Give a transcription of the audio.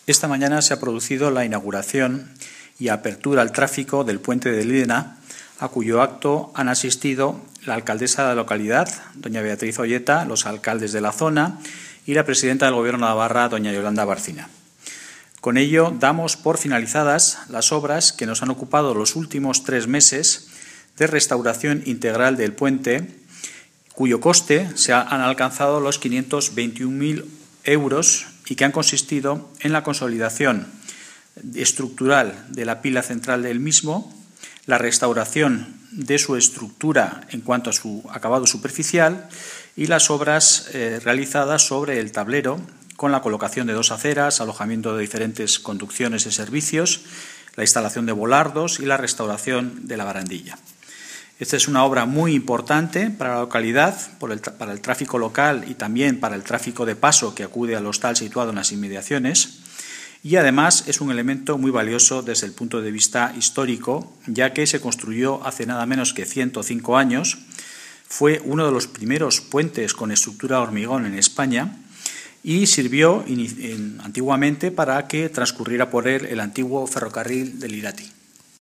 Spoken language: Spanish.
Esta mañana se ha producido la inauguración y apertura al tráfico del puente de Lídena, a cuyo acto han asistido la alcaldesa de la localidad, doña Beatriz Olleta, los alcaldes de la zona y la presidenta del Gobierno de Navarra, doña Yolanda Barcina. Con ello, damos por finalizadas las obras que nos han ocupado los últimos 3 meses de restauración integral del puente, cuyo coste se han alcanzado los 521.000 euros y que han consistido en la consolidación estructural de la pila central del mismo, la restauración de su estructura en cuanto a su acabado superficial y las obras realizadas sobre el tablero con la colocación de 2 aceras, alojamiento de diferentes conducciones y servicios, la instalación de volardos y la restauración de la barandilla. Esta es una obra muy importante para la localidad, para el tráfico local y también para el tráfico de paso que acude al hostal situado en las inmediaciones, y además es un elemento muy valioso desde el punto de vista histórico, ya que se construyó hace nada menos que 105 años, fue uno de los primeros puentes con estructura hormigón en España y sirvió antiguamente para que transcurriera por él el antiguo ferrocarril del Irati.